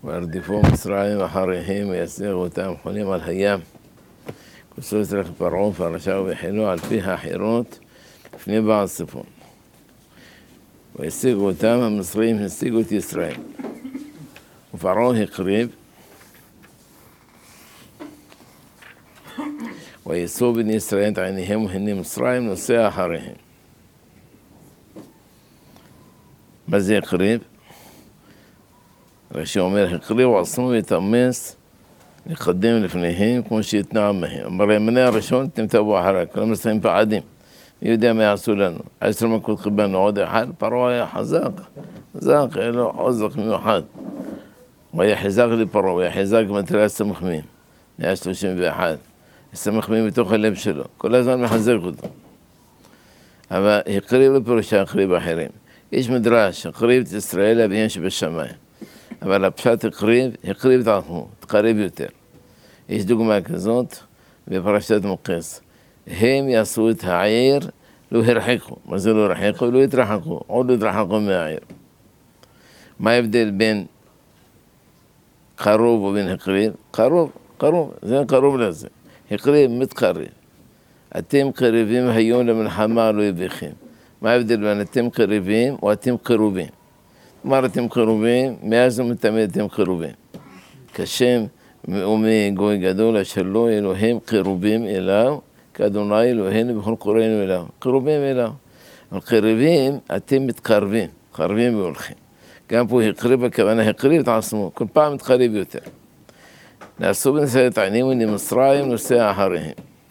וירדיפו מצרים אחריהם ויסגרו אותם חולים על הים. כוסו יצטרך פרעה פרשה ובחילו על פי החירות לפני בעל צפון. וישיגו אותם המצרים, השיגו את ישראל. ופרעה הקריב וייסעו בני ישראל את עיניהם והנה מצרים נוסע אחריהם. מה זה הקריב? רש"י אומר, הקריבו עצמו והתאמץ לקדם לפניהם כמו שהתנעם מהם. אמר להם, מנה הראשון אתם תבואו אחריי, כולם מסתיים פעדים. מי יודע מה יעשו לנו? 10 מכות קיבלנו עוד אחד, פרעה היה חזק, היה לו חוזק מיוחד. הוא היה חזק לפרעה, הוא היה חזק מטרי הסמכמים, 131. הסמכמים בתוך הלב שלו, כל הזמן מחזק אותו. אבל הקריב לפירושה הקריב אחרים. יש מדרש, הקריב את ישראל לאביהם שבשמיים. אבל הפשט הקריב את עצמו, תקריב יותר. יש דוגמה כזאת בפרשת מוקש. הם יעשו את העיר, לא הרחיקו. מה זה לא הרחיקו? לא התרחקו, עוד לא התרחקו מהעיר. מה ההבדל בין קרוב ובין הקריב? קרוב, זה קרוב לזה. הקריב מתקרב. אתם קריבים היום למלחמה לא יביכם. מה ההבדל בין אתם קריבים או אתם קרובים? כלומר אתם קרובים, מאז ומתמיד אתם קרובים. כשם ומגוי גדול אשר לא אלוהים קרובים אליו, כאדוני אלוהינו בכל קוראינו אליו. קרובים אליו. אבל קריבים, אתם מתקרבים, קרבים והולכים. גם פה הקריב הכוונה, הקריב את עצמו, כל פעם מתקרב יותר. נעשו בנסה את העינים ולמצרים נוסע אחריהם.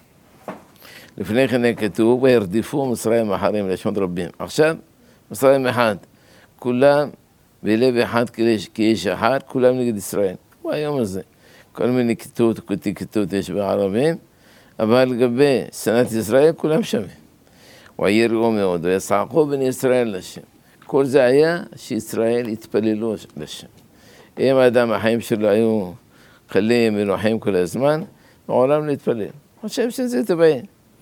לפני כן כתוב, וירדיפו מצרים אחריהם לשון רבים. עכשיו, מצרים אחד, כולם בלב אחד כאיש אחד, כולם נגד ישראל. כמו היום הזה. כל מיני כיתות יש בערבים, אבל לגבי שנאת ישראל כולם שווים. ויראו מאוד, ויצעקו בני ישראל לשם. כל זה היה שישראל התפללו לשם. אם האדם החיים שלו היו קלים ונוחים כל הזמן, מעולם להתפלל. חושב שזה טבעי.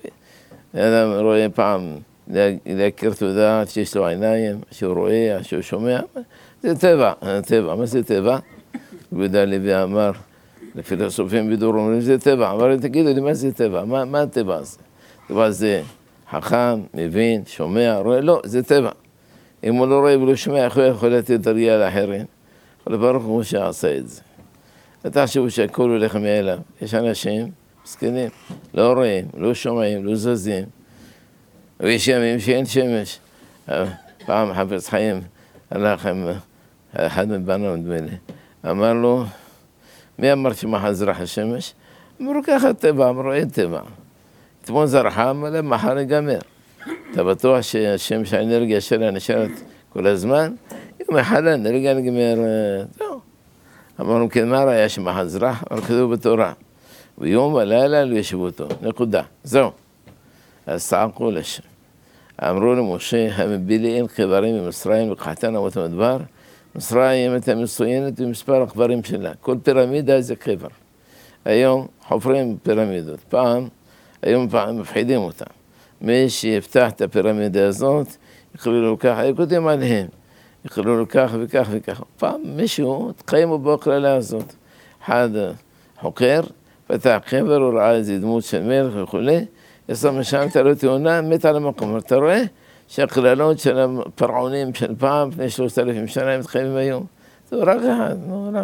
האדם רואה פעם להכיר תודה שיש לו עיניים, שהוא רואה, שהוא שומע. זה טבע. מה זה טבע? יהודה הלוי אמר, לפילוסופים בדור אומרים, זה טבע. אבל תגידו לי, מה זה טבע? מה הטבע הזה? טבע זה חכם, מבין, שומע, רואה? לא, זה טבע. אם הוא לא רואה ולא שומע, איך הוא יכול לתת ראייה לאחרים? אבל ברוך הוא שעשה את זה. אתה חשבו שהכל הולך מאליו. יש אנשים מסכנים, לא רואים, לא שומעים, לא זזים. ויש ימים שאין שמש. פעם חפץ חיים הלך עם אחד מבנו, נדמה לי. אמר לו, מי אמר שמחר זרח השמש? אמרו ככה טבע, אמרו אין טבע. אתמול זרחה, אבל מחר ייגמר. אתה בטוח שהשמש האנרגיה שלה נשארת כל הזמן? יום אחד האנרגיה נגמרת. זהו. אמרנו, כן, מה ראיה שמחר זרח? אבל כתוב בתורה. ויום ולילה לא ישבו אותו. נקודה. זהו. אז צעקו לשם. אמרו למשה, המבילים קברים במצרים לקחתן אבות המדבר. מצרים הייתה מצוינת במספר הקברים שלה. כל פירמידה זה קבר. היום חופרים פירמידות. היום מפחידים אותם. מי שיפתח את הפירמידה הזאת, יקראו לו ככה, יקודם עליהם. יקראו לו ככה וכך וכך. פעם מישהו תקיימו בהקללה הזאת. אחד חוקר, פתח קבר, הוא ראה איזה דמות של מלך וכולי, יצא משם, אתה רואה תאונה, מת על המקום. אתה רואה שהקללות של הפרעונים של פעם, לפני 3,000 שנה, הם מתקיימים היום. זה רק אחד.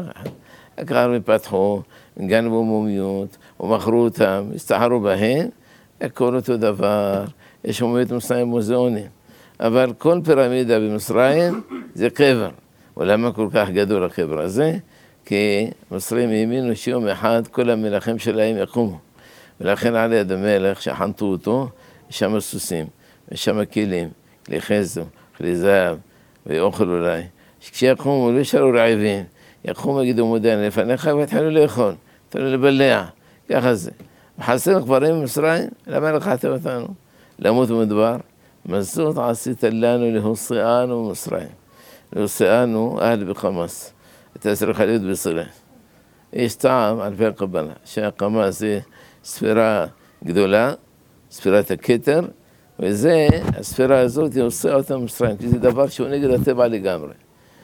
הקהל מפתחו, גנבו מומיות, ומכרו אותם, הסתחרו בהן, הכל אותו דבר, יש מומיות מצרים מוזיאונים. אבל כל פירמידה במצרים זה קבר. ולמה כל כך גדול הקבר הזה? כי מצרים האמינו שיום אחד כל המלכים שלהם יקומו. ולכן על יד המלך שחנתו אותו, יש שם סוסים, יש שם כלים, כלי חזו, כלי זהב, ואוכל אולי. כשיקומו לא ישארו רעבים, יקומו יגידו מודן לפניך והתחילו לאכול, התחילו לבלע, ככה זה. וחסר קברים במצרים, למה לקחת אותנו? למות במדבר, מזות עשית לנו להוסיאנו במצרים. להוסיאנו אהל בחמאס. אתה צריך להיות בסלע. יש טעם על פי הקבלה, שהקמה זה ספירה גדולה, ספירת הכתר, וזה, הספירה הזאת היא עושה אותה במצרים, כי זה דבר שהוא נגד הטבע לגמרי.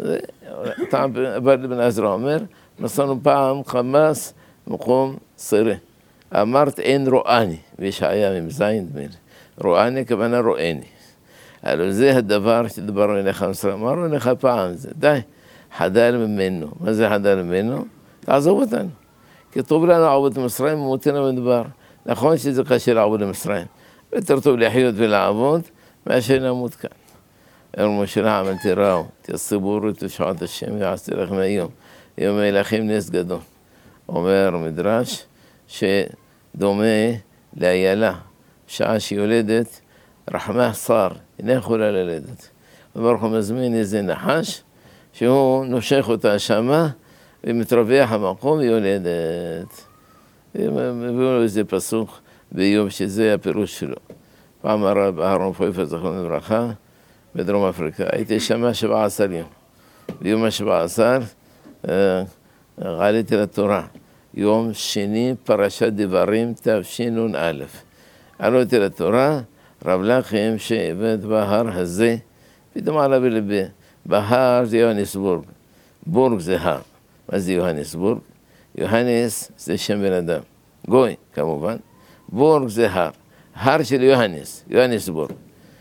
טעם בן עזרא אומר, נסענו פעם חמאס מקום סירה. אמרת אין רואני, וישעיה ממזין דמיר. רואני כוונה רואני. הלוא זה הדבר שדברנו אליך מסרם. אמרנו אליך פעם, זה די, חדל ממנו. מה זה חדל ממנו? תעזוב אותנו. כתוב לנו עבוד מסרם ומותנו מדבר. נכון שזה קשה לעבוד מסרם. יותר טוב לחיות ולעבוד, מאשר נמות כאן. אמרו משה עמלתי ראו, תסבורו תשעת השם ועשתי לכם היום. יום מלכים נס גדול. אומר מדרש שדומה לאיילה, שעה שיולדת, רחמה שר, אינה יכולה ללדת. וברוך הוא מזמין איזה נחש, שהוא נושך אותה שמה, ומתרווח המקום ויולדת. הביאו לו איזה פסוק ביום שזה הפירוש שלו. פעם הרב אהרון פויפר זכרונו לברכה, בדרום אפריקה. הייתי שמה 17 יום. ביום ה-17 עליתי לתורה. יום שני פרשת דברים תשנ"א. עליתי לתורה, רב לחם שעבד בהר הזה, פתאום עלה בלבי. בהר זה יוהנסבורג. בורג זה הר. מה זה יוהנסבורג? יוהנס זה שם בן אדם. גוי, כמובן. בורג זה הר. הר של יוהנס, יוהנסבורג.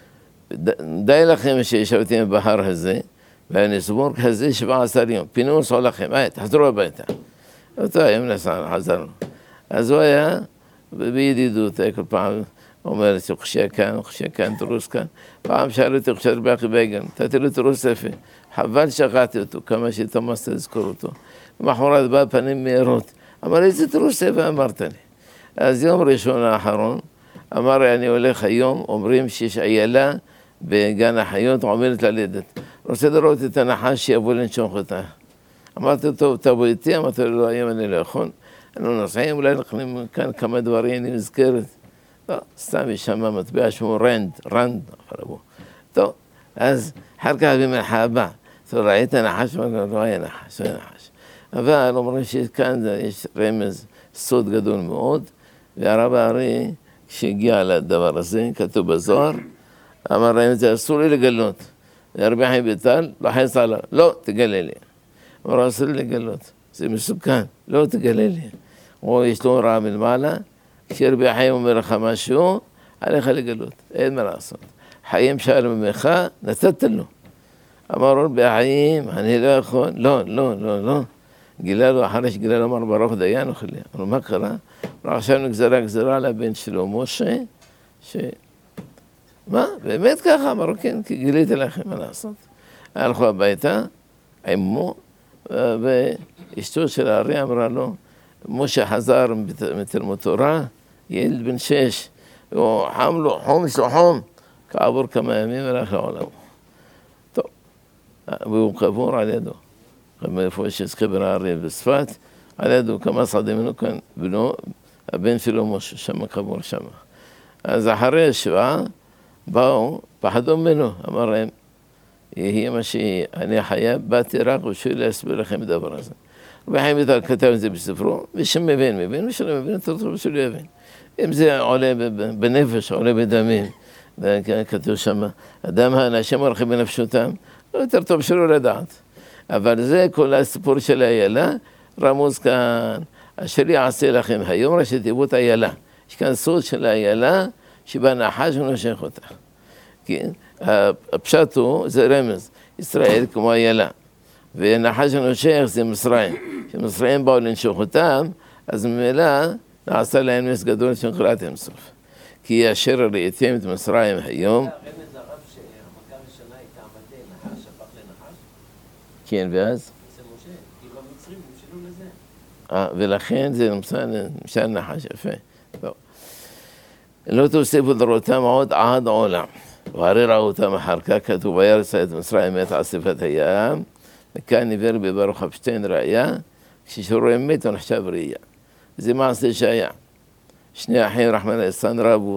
די לכם שישבתם בהר הזה, והנסבורג הזה 17 יום. פינו עשו לכם, תחזרו הביתה. אותו היום חזרנו. אז הוא היה בידידות, כל פעם אומר, חושיה כאן, תרוס כאן. פעם שאלו אותי, חושיה רבי בגן, תתי לו תרוס יפה. חבל שכחתי אותו, כמה שתמסת לזכור אותו. ומחרת בא פנים מהירות. אמר, איזה תרוס יפה אמרת לי. אז יום ראשון האחרון, אמר, אני הולך היום, אומרים שיש איילה בגן החיות, עומדת ללדת. רוצה לראות את הנחש שיבוא לנשוך אותה. אמרתי, טוב, תבוא איתי, אמרתי לו, לא, היום אני לא יכול. אנחנו נוסעים, אולי נכנים כאן כמה דברים, אני מזכרת. לא, סתם יש שם מטבע שמו רנד. טוב, אז אחר כך במרחבה, טוב, ראית נחש? לא היה נחש. אבל אומרים שכאן יש רמז, סוד גדול מאוד, והרב הארי, כשהגיע לדבר הזה, כתוב בזוהר, אמר להם, זה אסור לי לגלות. רבי חיים ביטל, לחץ עליו, לא, תגלה לי. אמר, אסור לי לגלות, זה מסוכן, לא תגלה לי. או יש לו רע מלמעלה, כשרבי חיים אומר לך משהו, עליך לגלות, אין מה לעשות. חיים שאל ממך, נתת לו. אמר רבי חיים, אני לא יכול, לא. גילה לו, אחרי שגילה לו, אמר ברוך דיין אוכלי. אמר, מה קרה? אמר, עכשיו גזרה על הבן שלו, משה, מה? באמת ככה? אמרו, כן, כי גיליתי לכם מה לעשות. הלכו הביתה, עמו, ואשתו של הארי אמרה לו, משה חזר מתלמוד תורה, ילד בן 6, חום יש לו חום, כעבור כמה ימים הלך לעולמו. טוב, והוא קבור על ידו. מאיפה שיש קבר הארי בספת, על ידו כמה סעדים ממנו כאן, בנו, הבן שלו משה, שם קבור שם. אז אחרי השבעה, באו, פחדו ממנו, אמר להם, יהיה מה שאני חייב, באתי רק בשביל להסביר לכם את הדבר הזה. רבי חיים ביטל כתב את זה בספרו, ושם מבין, ושלא מבין, אתה רוצה בשביל להבין. אם זה עולה בנפש, עולה בדמים, כתוב שם, אדם האנשים הולכים בנפשותם, לא יותר טוב שלא לדעת. אבל זה כל הסיפור של איילה, רמוז כאן, אשר יעשה לכם היום, ראשי תיבות איילה. יש כאן סוד של איילה, שבה נחש ונושך אותה. כן? הפשט הוא, זה רמז, ישראל כמו איילה. ונחש ונושך זה מצרים. כשמצרים באו לנשוך אותם, אז ממילא נעשה להם נס גדול שנקראת ים סוף. כי אשר ראיתם את מצרים היום... הרמז הרב שהמכה ראשונה הייתה עמדי נחש, הפך לנחש? כן, ואז? זה משה, כאילו המצרים נמשלו לזה. ולכן זה נמשל נחש יפה. טוב. לא תוסיפו דרותם עוד עד עולם. והרי ראו אותם אחר כך, כתוב וירס את מצרים מת על שפת הים, וכאן ניבר בברוך אפשטיין ראיה, כשרואים מת הוא נחשב ראייה. זה מעשה שהיה. שני אחים רחמנא ליצלן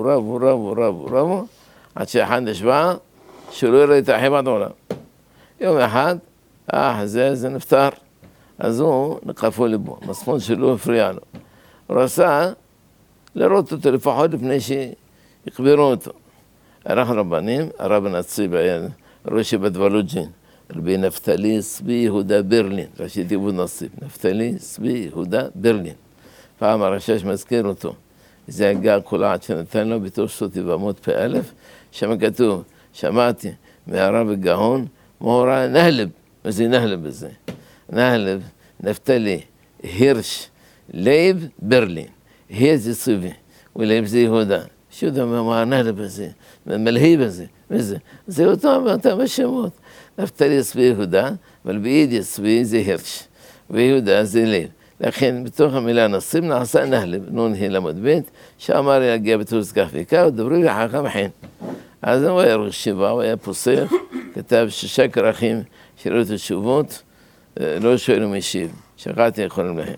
רבו, עד שאחד נשבע, שלא יראה את האחים עד עולם. יום אחד, זה נפטר. אז הוא נקפו לבו, מצפון שלו הפריע לו. הוא רצה לראות אותו לפחות לפני שיקברו אותו. הלך רבנים, הרב הנציב היה ראשי בדוולוג'ין, רבי נפתלי צבי יהודה ברלין, ראשי תיבות נصיב, נפתלי צבי יהודה ברלין. פעם הרשש מזכיר אותו, זה הגה הקולעת שנתן לו בתור שו"ת יבמות פ"א, שם כתוב, שמעתי מהרב הגאון, מורה נהלב, מה זה נהלב בזה? נהלב, נפתלי, הירש, לייב, ברלין. هي زي صيفي ولا يبزي هودا شو ده ما نهل بزي ملهي بزي زي وطعم الشموت نفتري يصبي هودا والبيد يصبي زي هرش ويهودا زي ليل لكن بتوخ ميلا نصيب نعصى نهلب نون هي لمد بيت شامار يلقى بتوز كافيكا ودبروا لي حقا حين هذا ويرغ الشبا ويا بوصير كتاب شكر أخيم شروط الشبوت لو شويلو ميشيب شقاتي يقول المهم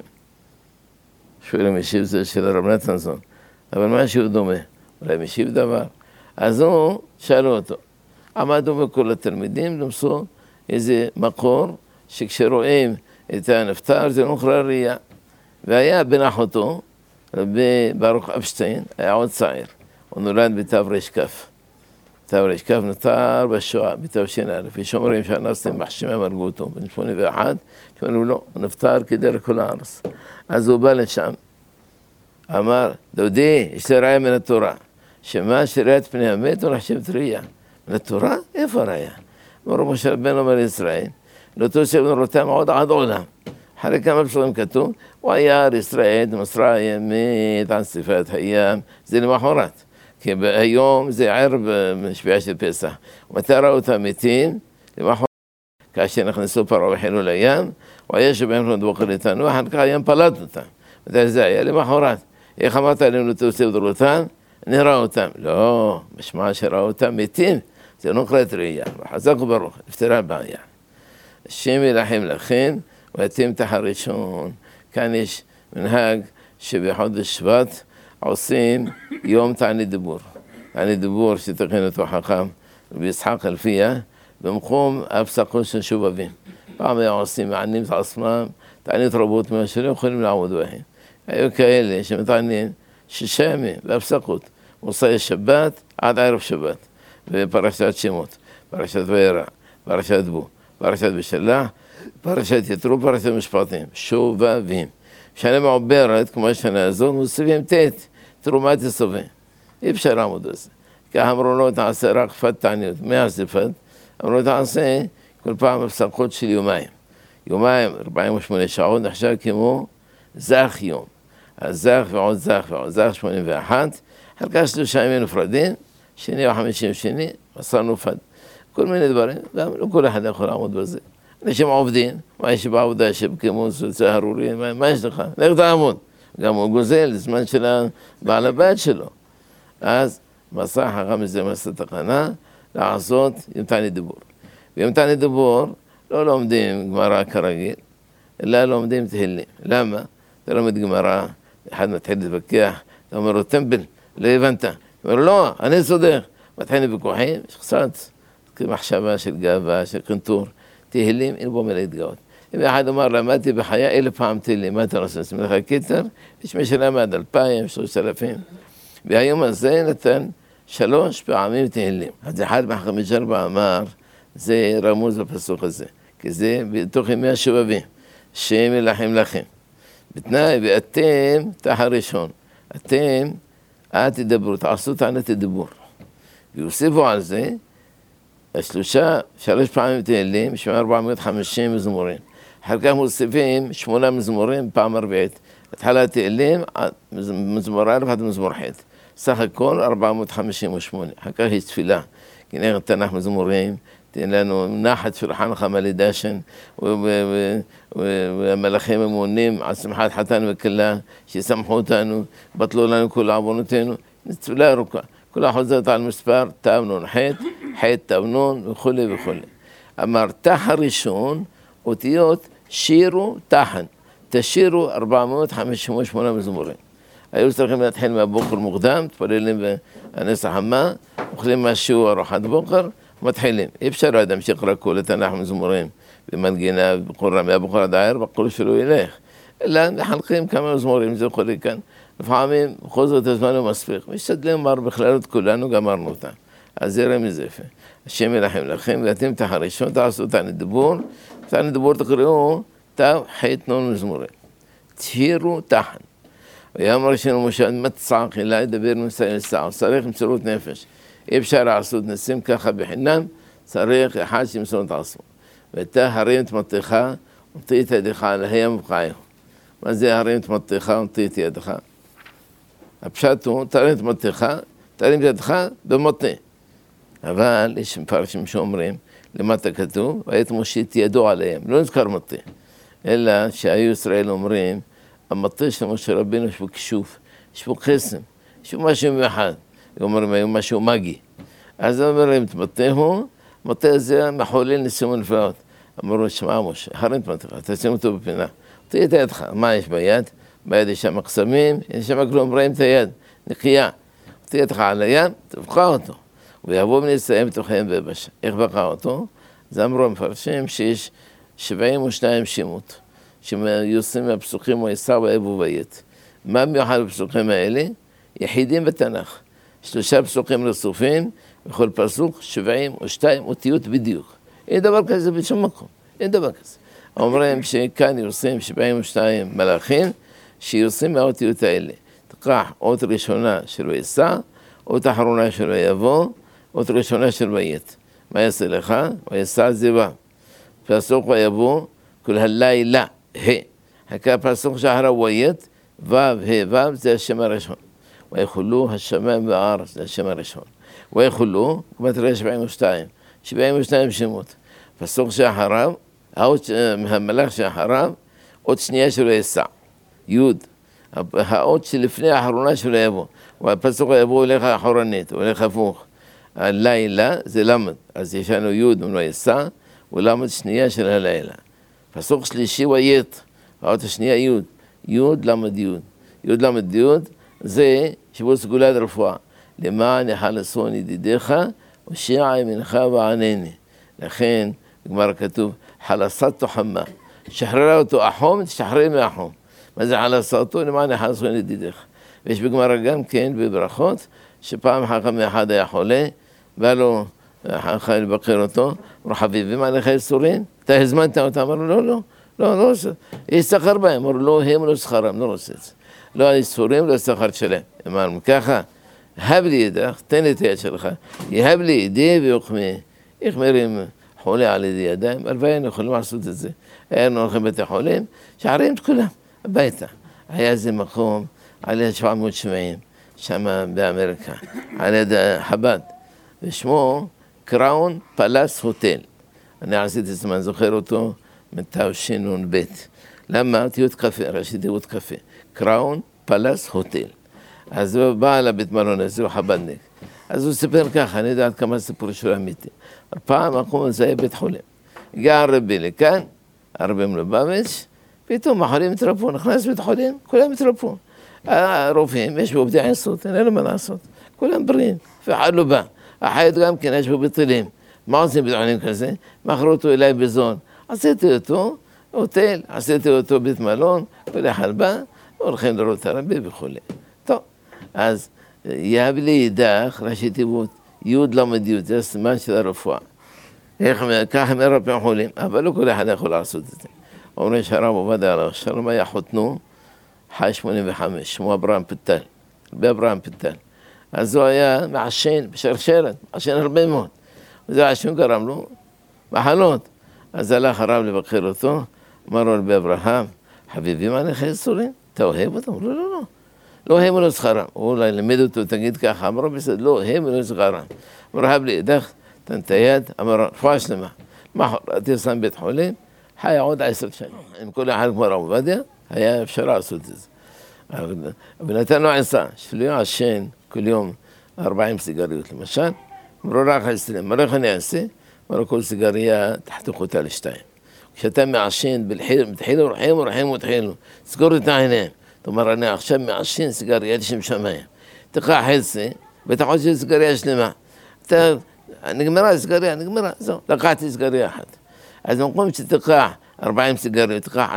שואל המשיב זה של הרב נתנסון, אבל משהו דומה, אולי משיב דבר. אז הוא שאלו אותו, עמדו בכל התלמידים, למסו איזה מקור שכשרואים את הנפטר זה נוכרה ראייה. והיה בן אחותו, ברוך אפשטיין, היה עוד צעיר, הוא נולד בתר"כ. תר"כ נותר בשואה, בתש"א. יש אומרים שהנאצים מחשימים הרגו אותו, בן 81, שאומרים לו, הוא נפטר כדרך כל הארץ. אז הוא בא לשם, אמר, דודי, יש לי ראיה מן התורה, שמה שראיית פני המת הוא נחשבת ראייה. מן התורה? איפה ראיה? אמרו משה רבנו אומר לישראל, לא תוסיף נורותם עוד עד עולם. אחרי כמה פסוקים כתוב, וירא ישראל מצרים מת על שפת הים, זה למחרת. כי היום זה ערב שביעה של פסח. ומתי ראו אותם מתים? למחרת. כאשר נכנסו פרעה וחילו לים, וישב בהם לפנות בוקר לתנוח, אחר כך הים פלט אותם. מתי זה היה? למחרת. איך אמרת עליהם לתוסיף דורותן? נראה אותם. לא, משמע שראה אותם מתים. זה לא נקראת ראייה. חזק וברוך, נפתרה הבעיה. השם ילחם לכם, ואתם תחרישון. כאן יש מנהג שבחודש שבט עושים יום תענית דיבור. תענית דיבור שתכין אותו חכם רבי יצחק אלפיה, במקום הפסקות של שובבים. פעם היה עושים מענים את עצמם, תענית רבות מה שלא יכולים לעמוד בהם. היו כאלה שמתענים 6 ימים בהפסקות, מוצאי שבת עד ערב שבת, בפרשת שמות, פרשת וירא, פרשת בו, פרשת בשלח, פרשת יתרו, פרשת משפטים, שובבים. שנה מעוברת, כמו השנה הזו, מוסיפים תרומת יסובים. אי אפשר לעמוד על זה. כי אמרו לו תעשה רק פת תעניות, 100 פת, אמרו לו תעשה כל פעם הפסקות של יומיים. יומיים, 48 שעות, נחשב כמו זך יום. אז זך ועוד זך ועוד זך, 81. אחר כך 3 ימים נפרדים, שני או 50 שני, מסרנו פת. כל מיני דברים, גם לא כל אחד יכול לעמוד בזה. אנשים עובדים, מה יש בעבודה שבכימוס וצהרורים, מה יש לך? לך תעמוד. גם הוא גוזל זמן של בעל הבית שלו. אז מסע חכם מזה מסע תקנה, לעשות יום תענית דיבור. ויום תענית דיבור לא לומדים גמרא כרגיל, אלא לומדים תהילים. למה? אתה לומד גמרא, אחד מתחיל להתווכח, אתה אומר לו טמבל, לא הבנת. אתה אומר לו לא, אני צודק. מתחילים ויכוחים, יש קצת מחשבה של גאווה, של קנטור. תהילים, אין בו מה להתגאות. אם אחד אומר, למדתי בחיי 1000 פעם תהילים, מה אתה עושה? שים לך כתר, יש מי שלמד 2000, 3000. והיום הזה נתן 3 פעמים תהילים. אז אחד מחכמי ג'רבה אמר, זה רמוז בפסוק הזה, כי זה בתוך ימי השובבים, שם ילחם לכם. בתנאי, ואתם תחרישון. אתם, אל תדברו, תעשו תענית דיבור. ויוסיפו על זה, 3 פעמים תהילים, 450 מזמורים. אחר כך מוסיפים 8 מזמורים פעם רביעית. התחלת תהילים, מזמור א' עד מזמור ח'. סך הכל 458. אחר כך יש תפילה. כנראה תנ"ך מזמורים, תן לנו נחת שולחן חמלי דשן, והמלאכים אמונים על שמחת חתן וכלה, שישמחו אותנו, בטלו לנו כל עוונותינו. תפילה ארוכה. כולה חוזרת על מספר ת"נ ח', ח' ת"נ וכולי וכולי. אמר תח הראשון, אותיות שירו תחן. תשירו 458 מזמורים. היו צריכים להתחיל מהבוקר מוקדם, תפללים בנס החמה, אוכלים משהו ארוחת בוקר, מתחילים. אי אפשר אדם שיקרא כל התנ"ך מזמורים במנגינה, בקול רמי, בקול עד הערב, בקול שלו ילך. אלא מחלקים כמה מזמורים, זה יכול כאן. לפעמים בכל זאת הזמן הוא מספיק. משתדלים לומר בכללות כולנו, גמרנו אותם. אז זה רמז יפה. השם ילחם לכם, ואתם תחרישון, תעשו תענית דיבור, תענית דיבור תקראו, תו חית נון מזמורים. תהירו תחן. ויאמר רשנו משה, מה תצעק אלא ידבר מסייל סער, צריך מסירות נפש. אי אפשר לעשות נסים ככה בחינם, צריך אחד שמסור את עצמו. ואתה הרים את מטך, ונטיא את ידך על הים ובקעיהו. מה זה הרים את מטך ונטיא את ידך? הפשט הוא, תרים את מטך, תרים את ידך במטה. אבל יש מפרשים שאומרים, למטה כתוב, ואת מושיט ידו עליהם, לא נזכר מטה. אלא שהיו ישראל אומרים, המטה של משה רבינו יש בו כישוף, יש בו קסם, יש בו משהו מיוחד. אומרים, היו משהו מגי. אז אומרים, את מטה הוא, מטה זה מחולל ניסים ונפלאות. אמרו, שמע משה, הרים את מטך, תשים אותו בפינה. תהיה את ידך, מה יש ביד? ביד יש שם מקסמים, יש שם כלום, רואים את היד, נקייה. תהיה ידך על היד, תבקע אותו. ויבוא ונסיים בתוכם ביבשה. איך בקע אותו? זה אמרו המפרשים שיש 72 שמות, שיוצאים מהפסוקים ויסע ואב ובית. מה מיוחד בפסוקים האלה? יחידים בתנ"ך. 3 פסוקים רצופים, בכל פסוק 72 אותיות בדיוק. אין דבר כזה בשום מקום, אין דבר כזה. אומרים שכאן יוצאים 72 מלאכים, שיוצאים מהאותיות האלה. תקח אות ראשונה של ויסע, אות אחרונה של ויבוא, אות ראשונה של בית. מה יעשה לך? ויסע זה ו'. פסוק ויבוא, כל הלילה, הכא פסוק שאחריו וית, ו' ו' זה השם הראשון. ויחולו השמיים והארץ, זה השם הראשון. ויחולו, כמו תראה 72 שמות. פסוק שאחריו, המלאך שאחריו, אות שנייה שלו יסע, י', האות שלפני האחרונה שלו יבוא. והפסוק יבוא הולך אחורנית, הולך הפוך. הלילה זה למד, אז יש לנו י' ולא יסע, ולמד שנייה של הלילה. פסוק שלישי וית, האות השנייה י', י' למד י', י' למד י', זה שבו סגולת רפואה. למען יחלצון ידידיך, ושיע ימינך וענני. לכן, בגמרא כתוב, חלצת תוחמה. שחררה אותו החום, תשחרר מהחום. מה זה חלצתו? למען יחלצון ידידיך. ויש בגמרא גם כן בברכות, שפעם חכם אחד היה חולה, בא לו חכם לבקר אותו, אמרו חביבי, מה לך איסורים? אתה הזמנת אותם? אמרו לא, יש שכר בהם. אמרו לא, הם לא שכרם, לא רוצה את זה. לא איסורים, לא שכר שלהם. אמרנו ככה, הב לי ידך, תן לי את היד שלך, יהב לי ידי ויוחמי. איך מרים חולה על ידי ידיים? הלוואי היינו יכולים לעשות את זה. היינו הולכים בתי חולים, שחררים את כולם הביתה. היה איזה מקום על יד 770, שם באמריקה, על יד חב"ד, ושמו קראון פלאס הוטל. אני עשיתי את זה, אני זוכר אותו מתשנ"ב. למה? תיות קפה, ראשי תיבות קפה. קראון פלאס הוטל. אז הוא בא לבית מלון הזה, הוא חב"דניק. אז הוא סיפר ככה, אני יודע עד כמה סיפור שלו אמיתי. פעם מקום הזה היה בית חולים. הגיע הרבי לכאן, הרבי מלובביץ', פתאום החולים התרפו, נכנס בית חולים, כולם התרפו. הרופאים, יש בו עובדי עיסות, אין לו מה לעשות. כולם בריאים, ואחד לא בא. החיות גם כן, יש בו בטלים. מה עושים בית חולים כזה? מכרו אותו אליי בזון. עשיתי אותו הוטל, עשיתי אותו בית מלון, כל אחד בא, הולכים לראות הרבי וכו'. טוב, אז יהב לי ידך, ראשי תיבות, י' למד י', זה הסימן של הרפואה. ככה מרפאים חולים, אבל לא כל אחד יכול לעשות את זה. אומרים שהרב עובדיה עליו השלום היה חותנו, חי 85, שמו אברהם פטל, רבי אברהם פטל. אז הוא היה מעשן בשרשרת, מעשן הרבה מאוד. וזה העשן גרם לו מחלות. אז הלך הרב לבקר אותו, אמר לו רבי אברהם, חביבי, מה לך איסורים? אתה אוהב אותם? לא. לא הם ולא שכרם. הוא אולי לימד אותו, תגיד ככה, אמרו בסדר, לא, הם ולא שכרם. אמרו, הב לי ידך, תן את היד, אמרו, רפואה שלמה. מה חולתי שם בית חולים? חיה עוד 10 שנים. עם כל אחד כמו רב עובדיה, היה אפשר לעשות את זה. אבל נתן לו עצה, שלא יעשן כל יום 40 סיגריות למשל, אמרו רק 20, אמרו איך אני אעשה? אמרו כל סיגריה תחתוך אותה לשתיים. כשאתה מעשן, תתחילו רחם ותחילו, סגור את העיניים. זאת אומרת, אני עכשיו מעשן סיגריה לשם שמיים. תקח חצי, ותחוד של סיגריה שלמה. נגמרה סיגריה, נגמרה, זהו, לקחתי סיגריה אחת. אז במקום שתקח 40 סיגריות, תקח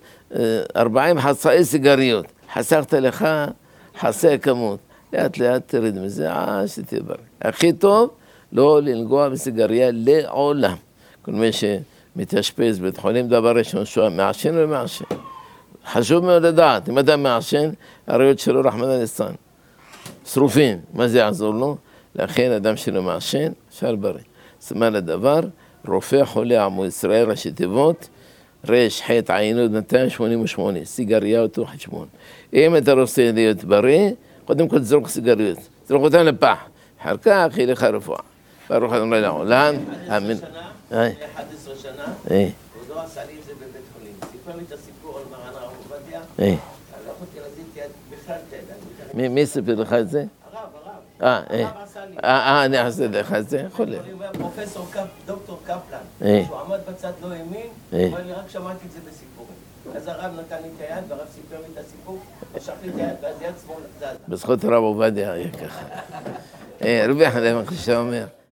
40 חצאי סיגריות. חסכת לך חצי כמות. לאט לאט תרד מזה, שתהיה בריא. הכי טוב, לא לנגוע בסיגריה לעולם. כל מי שמתאשפז בבית חולים, דבר ראשון שואל, מעשן או מעשן? חשוב מאוד לדעת, אם אדם מעשן, הריאות שלו רחמנא ליצלן שרופים, מה זה יעזור לו? לכן אדם שלו מעשן, אפשר בריא. סימן לדבר, רופא חולה עמו ישראל, ראשי תיבות, רש חטא עיינות 288, סיגריה אותו חשבון. אם אתה רוצה להיות בריא, קודם כל תזרוק סיגריות, תזרוק אותן לפח, אחר כך יהיה לך רפואה. ברוך ה' לעולם, אמן. 11 שנה, הוא לא עשה לי את זה בבית חולים. סיפר לי את הסיפור על מרן הרב עובדיה, אני לא יכולתי להזין בכלל תדע. מי סיפר לך את זה? הרב עשה לי. אני אעשה לך את זה, יכול להיות. הוא אומר, פרופסור דוקטור קפלן, שהוא עמד בצד לא האמין, הוא אומר לי, רק שמעתי את זה בסיפורים. אז הרב נתן לי את היד, והרב סיפר לי את הסיפור, משך לי את היד, ואז יד שמאל זזה. בזכות הרב עובדיה היה ככה. רבי חנן, מה שאתה אומר?